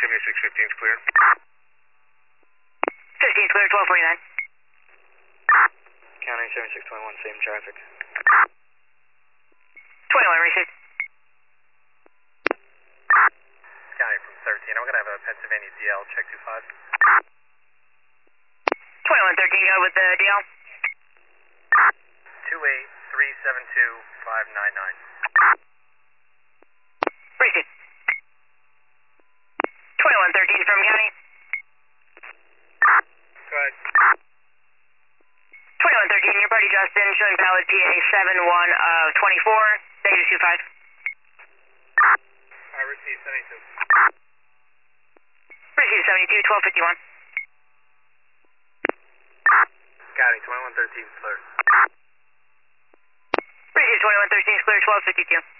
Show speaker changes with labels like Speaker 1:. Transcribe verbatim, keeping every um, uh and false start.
Speaker 1: seventy-six fifteen is clear.
Speaker 2: fifteen is clear, twelve forty-nine.
Speaker 3: County seventy-six twenty-one, same traffic.
Speaker 2: twenty-one, received.
Speaker 3: County from thirteen, I'm going to have a Pennsylvania D L, check two five.
Speaker 2: twenty-one thirteen, go with the D L.
Speaker 3: two eight three seven two five nine nine.
Speaker 2: Received. twenty-one thirteen from county.
Speaker 3: Go ahead.
Speaker 2: twenty-one thirteen, your party Justin, showing valid P A seven one of twenty-four, negative two five.
Speaker 3: I received seventy-two.
Speaker 2: Received seventy-two, twelve fifty-one.
Speaker 3: County twenty-one thirteen, clear.
Speaker 2: Received twenty-one thirteen, clear, twelve fifty-two.